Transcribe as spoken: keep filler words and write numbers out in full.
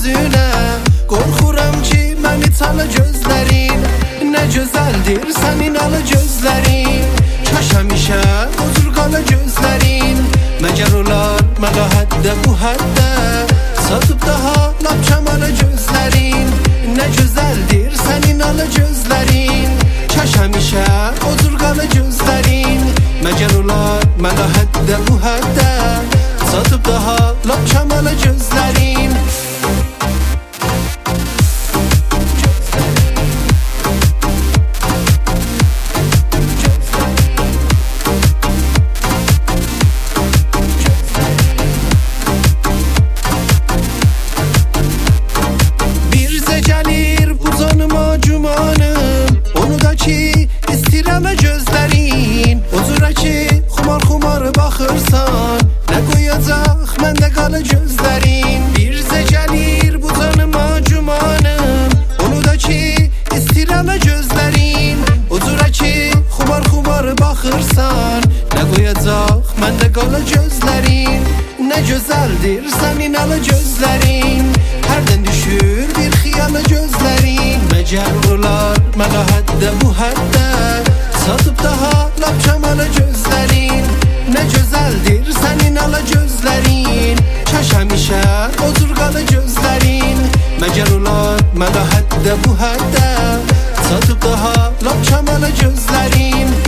gözünə. Qorxuram ki, məni çala gözlərin. Nə gözəldir sənin ala gözlərin. Kaş həmişə huzur qala gözlərin. Məgər olar mənə həddə bu həddə, satıb daha lap çamala gözlərin. Nə gözəldir sənin ala gözlərin. Kaş həmişə huzur qala gözlərin. Məgər olar mənə həddə bu həddə, satıb daha lap çamala gözlərin. Ki istirəm gözlərin. Huzura ki xumar xumar baxırsan, nə qoyacaq məndə qala gözlərin. Birzə gəlir bu canıma cumanım, onu da ki istirəm gözlərin. Huzura ki xumar xumar baxırsan, nə qoyacaq məndə qala gözlərin. Nə gözəldir sənin ala gözlərin. Hərdən düşür bir xiyala gözlərin. Məgər olar mənə həddə bu həddə, satıb daha lap çamala gözlərin. Nə gözəldir sənin ala gözlərin. Kaş həmişə huzur qala gözlərin. Məgər olar mənə həddə bu həddə, satıb daha lap çamala gözlərin.